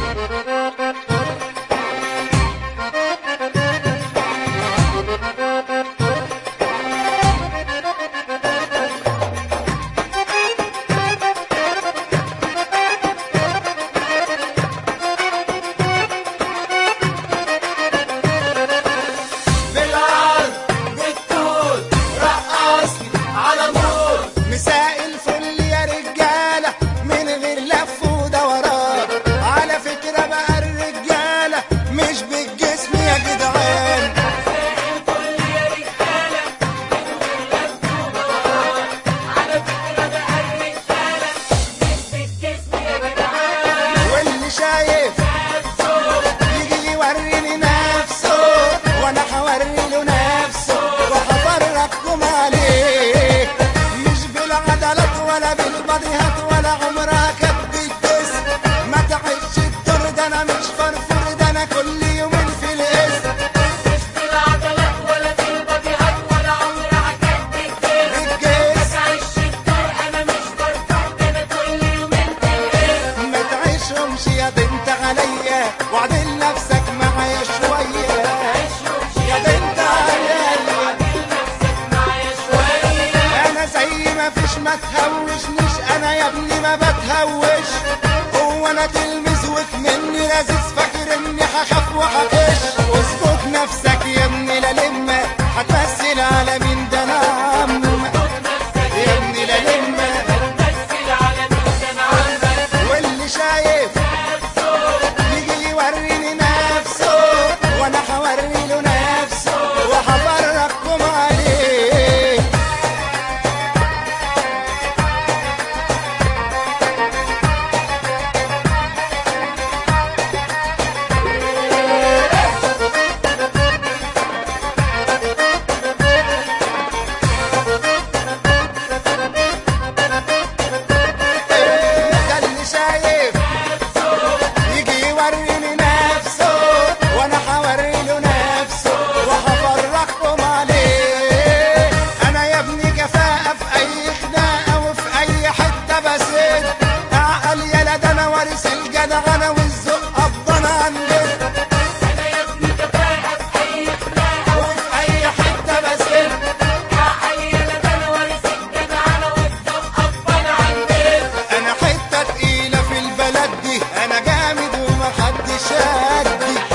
ما تهوشنيش انا يا ابني ما بتهوش. هو انا تلميذ وكمني لذيذ فاكر اني هخاف وهكش؟ اظبط نفسك يا ابني لا لما هتمثل على مين؟ ده انا عمك يا ابني لا لما هتمثل على مين؟ ده انا عمك. واللي شايف يجي يوريني نفسه وانا هوري له نفسه وهفرجكم عليه. أنا حتة تقيلة في البلد دي، أنا جامد ومحدش قدي.